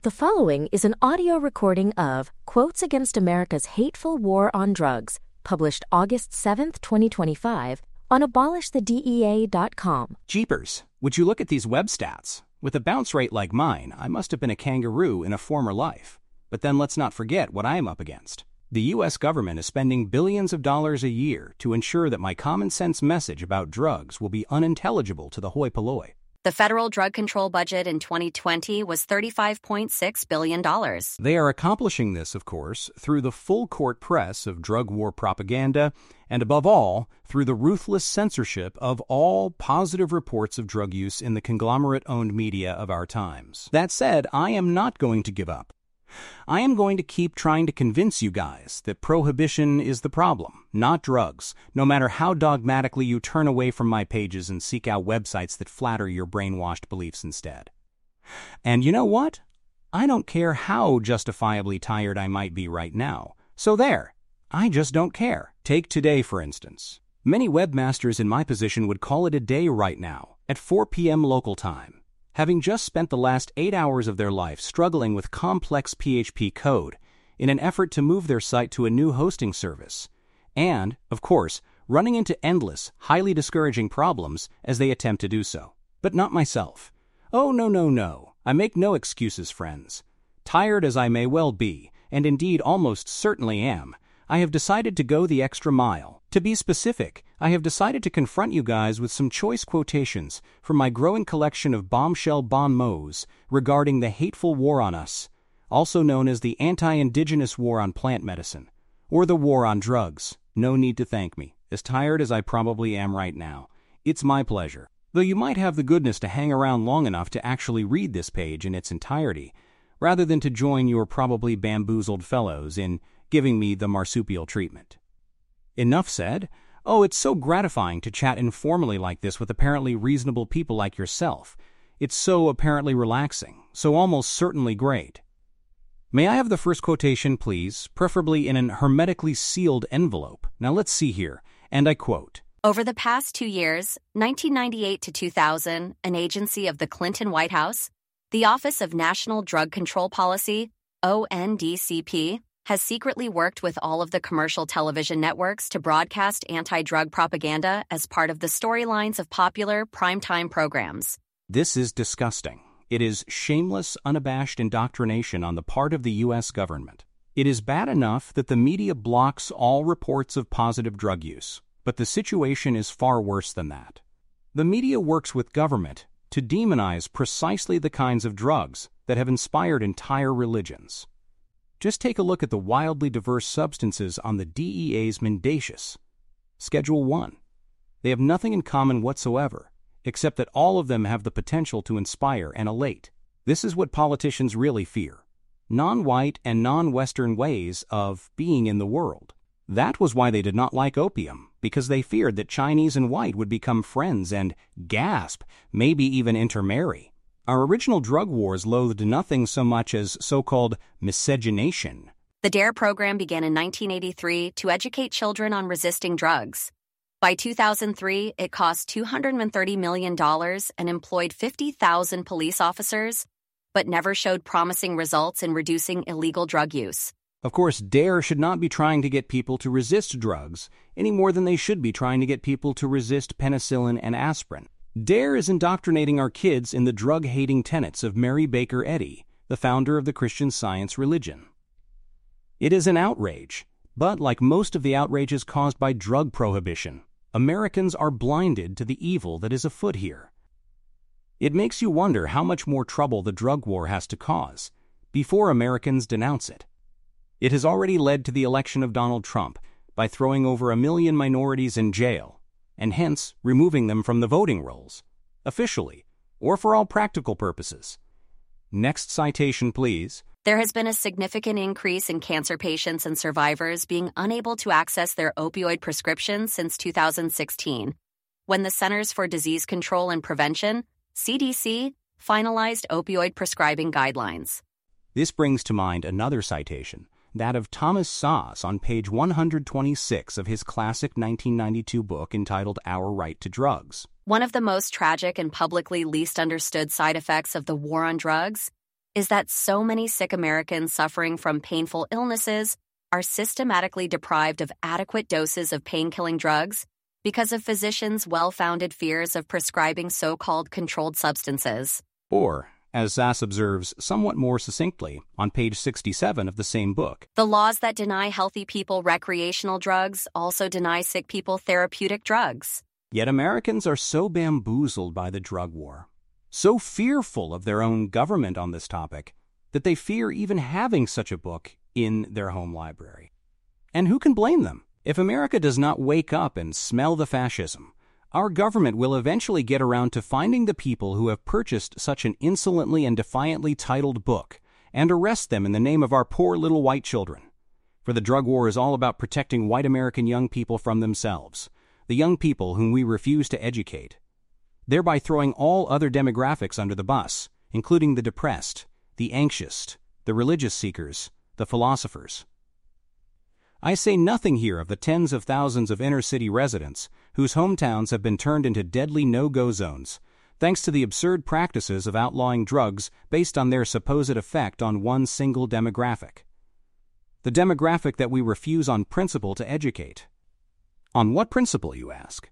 The following is an audio recording of Quotes Against America's Hateful War on Drugs, published August 7th, 2025, on abolishthedea.com. Jeepers, would you look at these web stats? With a bounce rate like mine, I must have been a kangaroo in a former life. But then let's not forget what I am up against. The U.S. government is spending billions of dollars a year to ensure that my common sense message about drugs will be unintelligible to the hoi polloi. The federal drug control budget in 2020 was $35.6 billion. They are accomplishing this, of course, through the full court press of drug war propaganda, and above all, through the ruthless censorship of all positive reports of drug use in the conglomerate-owned media of our times. That said, I am not going to give up. I am going to keep trying to convince you guys that prohibition is the problem, not drugs, no matter how dogmatically you turn away from my pages and seek out websites that flatter your brainwashed beliefs instead. And you know what? I don't care how justifiably tired I might be right now. So there. I just don't care. Take today, for instance. Many webmasters in my position would call it a day right now, at 4 p.m. local time. Having just spent the last 8 hours of their life struggling with complex PHP code in an effort to move their site to a new hosting service, and, of course, running into endless, highly discouraging problems as they attempt to do so. But not myself. Oh, no. I make no excuses, friends. Tired as I may well be, and indeed almost certainly am, I have decided to go the extra mile. To be specific, I have decided to confront you guys with some choice quotations from my growing collection of bombshell bon mots regarding the hateful war on us, also known as the anti-indigenous war on plant medicine, or the war on drugs. No need to thank me. As tired as I probably am right now, it's my pleasure. Though you might have the goodness to hang around long enough to actually read this page in its entirety, rather than to join your probably bamboozled fellows in giving me the marsupial treatment. Enough said. Oh, it's so gratifying to chat informally like this with apparently reasonable people like yourself. It's so apparently relaxing, so almost certainly great. May I have the first quotation, please, preferably in an hermetically sealed envelope? Now let's see here, and I quote, Over the past 2 years, 1998 to 2000, an agency of the Clinton White House, the Office of National Drug Control Policy, ONDCP, has secretly worked with all of the commercial television networks to broadcast anti-drug propaganda as part of the storylines of popular primetime programs. This is disgusting. It is shameless, unabashed indoctrination on the part of the U.S. government. It is bad enough that the media blocks all reports of positive drug use, but the situation is far worse than that. The media works with government to demonize precisely the kinds of drugs that have inspired entire religions. Just take a look at the wildly diverse substances on the DEA's mendacious Schedule 1. They have nothing in common whatsoever, except that all of them have the potential to inspire and elate. This is what politicians really fear. Non-white and non-Western ways of being in the world. That was why they did not like opium, because they feared that Chinese and white would become friends and, gasp, maybe even intermarry. Our original drug wars loathed nothing so much as so-called miscegenation. The DARE program began in 1983 to educate children on resisting drugs. By 2003, it cost $230 million and employed 50,000 police officers, but never showed promising results in reducing illegal drug use. Of course, DARE should not be trying to get people to resist drugs any more than they should be trying to get people to resist penicillin and aspirin. DARE is indoctrinating our kids in the drug-hating tenets of Mary Baker Eddy, the founder of the Christian Science religion. It is an outrage, but like most of the outrages caused by drug prohibition, Americans are blinded to the evil that is afoot here. It makes you wonder how much more trouble the drug war has to cause before Americans denounce it. It has already led to the election of Donald Trump by throwing over 1 million minorities in jail, and hence removing them from the voting rolls, officially, or for all practical purposes. Next citation, please. There has been a significant increase in cancer patients and survivors being unable to access their opioid prescriptions since 2016, when the Centers for Disease Control and Prevention, CDC, finalized opioid prescribing guidelines. This brings to mind another citation, that of Thomas Szasz on page 126 of his classic 1992 book entitled Our Right to Drugs. One of the most tragic and publicly least understood side effects of the war on drugs is that so many sick Americans suffering from painful illnesses are systematically deprived of adequate doses of pain-killing drugs because of physicians' well-founded fears of prescribing so-called controlled substances. Or, as Sass observes somewhat more succinctly on page 67 of the same book, the laws that deny healthy people recreational drugs also deny sick people therapeutic drugs. Yet Americans are so bamboozled by the drug war, so fearful of their own government on this topic, that they fear even having such a book in their home library. And who can blame them? If America does not wake up and smell the fascism, our government will eventually get around to finding the people who have purchased such an insolently and defiantly titled book and arrest them in the name of our poor little white children. For the drug war is all about protecting white American young people from themselves, the young people whom we refuse to educate, thereby throwing all other demographics under the bus, including the depressed, the anxious, the religious seekers, the philosophers. I say nothing here of the tens of thousands of inner-city residents whose hometowns have been turned into deadly no-go zones, thanks to the absurd practices of outlawing drugs based on their supposed effect on one single demographic. The demographic that we refuse on principle to educate. On what principle, you ask?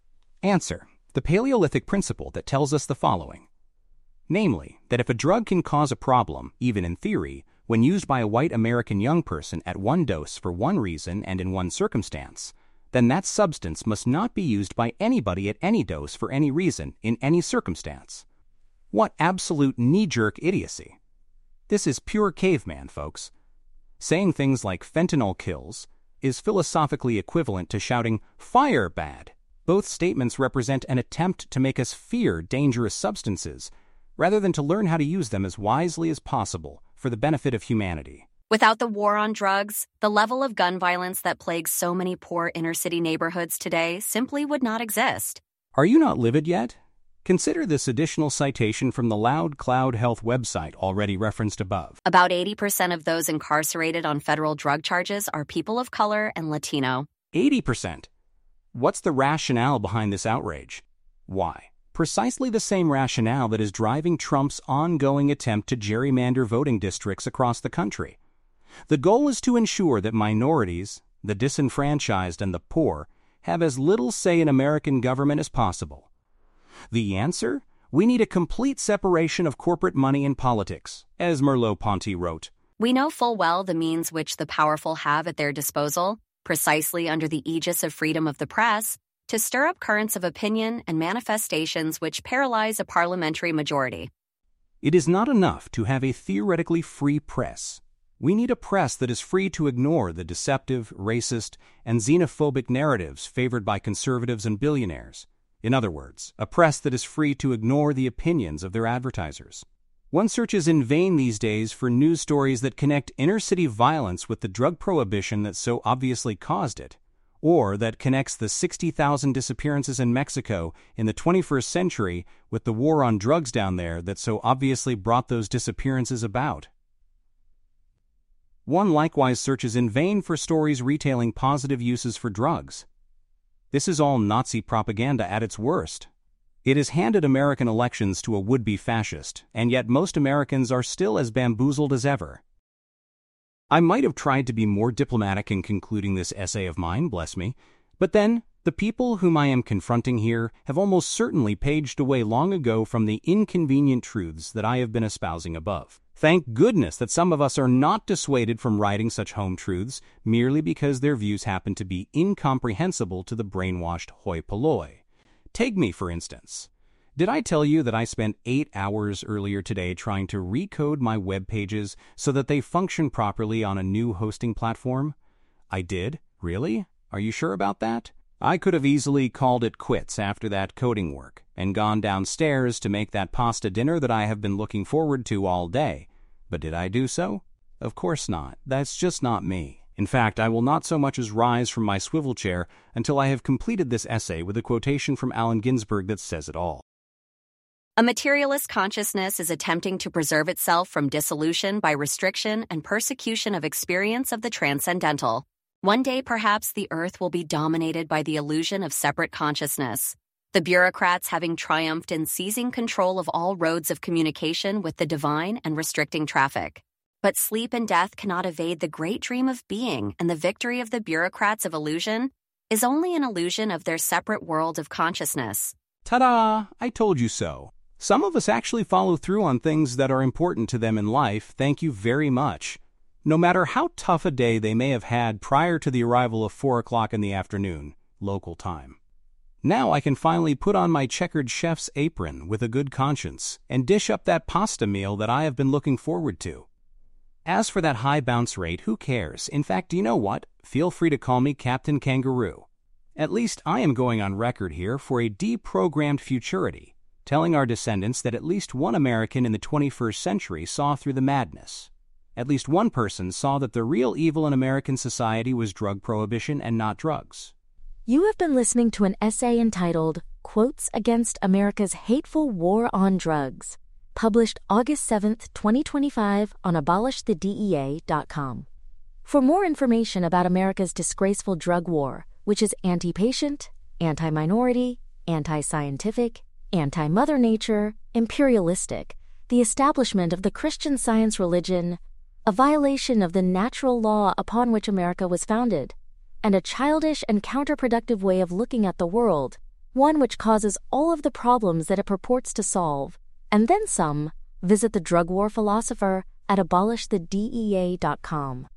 Answer: the Paleolithic principle that tells us the following. Namely, that if a drug can cause a problem, even in theory, when used by a white American young person at one dose for one reason and in one circumstance, then that substance must not be used by anybody at any dose for any reason in any circumstance. What absolute knee-jerk idiocy. This is pure caveman, folks. Saying things like fentanyl kills is philosophically equivalent to shouting, "Fire bad." Both statements represent an attempt to make us fear dangerous substances, rather than to learn how to use them as wisely as possible for the benefit of humanity. Without the war on drugs, the level of gun violence that plagues so many poor inner-city neighborhoods today simply would not exist. Are you not livid yet? Consider this additional citation from the Loud Cloud Health website already referenced above. About 80% of those incarcerated on federal drug charges are people of color and Latino. 80%. What's the rationale behind this outrage? Why? Precisely the same rationale that is driving Trump's ongoing attempt to gerrymander voting districts across the country. The goal is to ensure that minorities, the disenfranchised, and the poor have as little say in American government as possible. The answer? We need a complete separation of corporate money and politics, as Merleau-Ponty wrote. We know full well the means which the powerful have at their disposal, precisely under the aegis of freedom of the press, to stir up currents of opinion and manifestations which paralyze a parliamentary majority. It is not enough to have a theoretically free press. We need a press that is free to ignore the deceptive, racist, and xenophobic narratives favored by conservatives and billionaires. In other words, a press that is free to ignore the opinions of their advertisers. One searches in vain these days for news stories that connect inner-city violence with the drug prohibition that so obviously caused it, or that connects the 60,000 disappearances in Mexico in the 21st century with the war on drugs down there that so obviously brought those disappearances about. One likewise searches in vain for stories retailing positive uses for drugs. This is all Nazi propaganda at its worst. It has handed American elections to a would-be fascist, and yet most Americans are still as bamboozled as ever. I might have tried to be more diplomatic in concluding this essay of mine, bless me, but then the people whom I am confronting here have almost certainly paged away long ago from the inconvenient truths that I have been espousing above. Thank goodness that some of us are not dissuaded from writing such home truths merely because their views happen to be incomprehensible to the brainwashed hoi polloi. Take me, for instance. Did I tell you that I spent 8 hours earlier today trying to recode my web pages so that they function properly on a new hosting platform? I did? Really? Are you sure about that? I could have easily called it quits after that coding work and gone downstairs to make that pasta dinner that I have been looking forward to all day. But did I do so? Of course not. That's just not me. In fact, I will not so much as rise from my swivel chair until I have completed this essay with a quotation from Allen Ginsberg that says it all. A materialist consciousness is attempting to preserve itself from dissolution by restriction and persecution of experience of the transcendental. One day, perhaps, the earth will be dominated by the illusion of separate consciousness. the bureaucrats having triumphed in seizing control of all roads of communication with the divine and restricting traffic. But sleep and death cannot evade the great dream of being, and the victory of the bureaucrats of illusion is only an illusion of their separate world of consciousness. Ta-da! I told you so. Some of us actually follow through on things that are important to them in life. Thank you very much. No matter how tough a day they may have had prior to the arrival of 4 o'clock in the afternoon, local time. Now I can finally put on my checkered chef's apron with a good conscience and dish up that pasta meal that I have been looking forward to. As for that high bounce rate, who cares? In fact, do you know what? Feel free to call me Captain Kangaroo. At least I am going on record here for a deprogrammed futurity, telling our descendants that at least one American in the 21st century saw through the madness. At least one person saw that the real evil in American society was drug prohibition and not drugs. You have been listening to an essay entitled Quotes Against America's Hateful War on Drugs, published August 7th, 2025 on abolishthedea.com. For more information about America's disgraceful drug war, which is anti-patient, anti-minority, anti-scientific, anti-Mother Nature, imperialistic, the establishment of the Christian Science religion, a violation of the natural law upon which America was founded, and a childish and counterproductive way of looking at the world, one which causes all of the problems that it purports to solve, and then some, visit the drug war philosopher at abolishthedea.com.